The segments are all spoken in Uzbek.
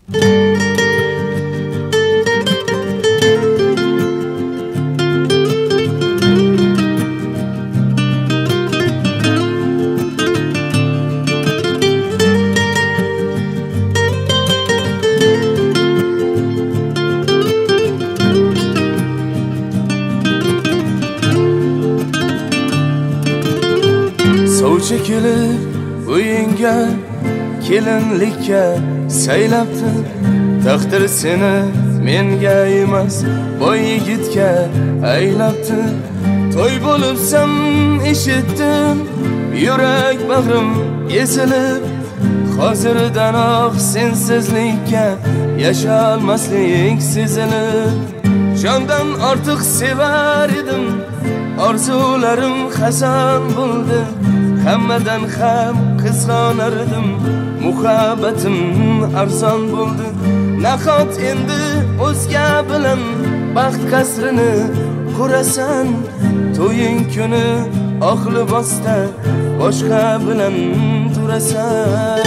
Çekilib uyinga kelinlikka saylabdi taqdir seni menga emas boy yigitga aylabdi to'y bo'libsam eshitdim yurak bag'rim ezilib hozirdanoq sensizlikka yasholmaslik sezilib jondan ortiq sevar edim orzularim hasan bo'ldi hammadan ham qizg'onar edim muhabbatim arzon bo'ldi nahot endi o'zga bilan baxt qasrini qurasan to'ying kuni oq libosda boshqa bilan turasan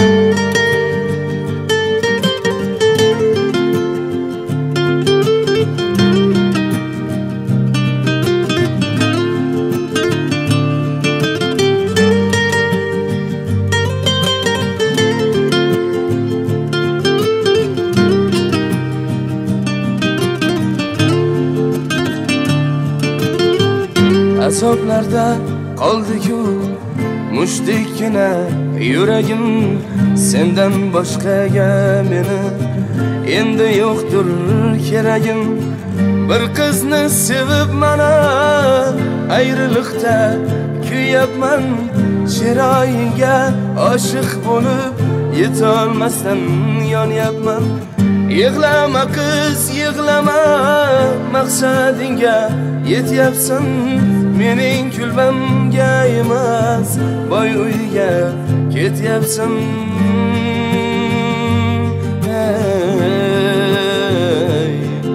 azoblarda qoldi-ku mushtikkina yuragim sendan boshqaga meni endi yo'qdir keragim bir qizni sevib mana ayriliqda kuyapman chiroyingga oshiq bo'lib yetolmasdan yonyapman yig'lama qiz yig'lama maqsadingga yetyapsan mening kulbamga emas boy uyga ketyapsan hey.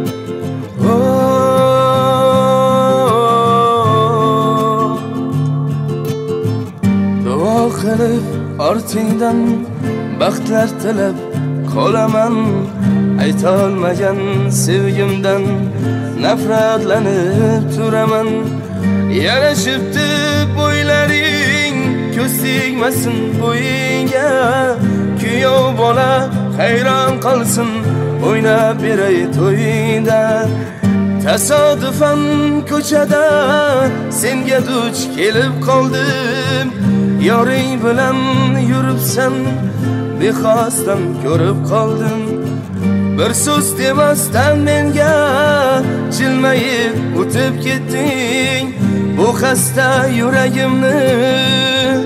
Duo qilib ortingdan baxtlar tilab qolaman aytolmagan sevgimdan nafratlanib turaman yarashibdi bo'ylaring ko'z tegmasin bo'yingga kuyov bola hayron qolsin o'ynab beray to'yingda tasodifan ko'chada senga duch kelib qoldim yoring bilan yuribsan bexosdan ko'rib qoldim bir so'z demasdan menga jilmayib o'tib ketding bu xasta yuragimni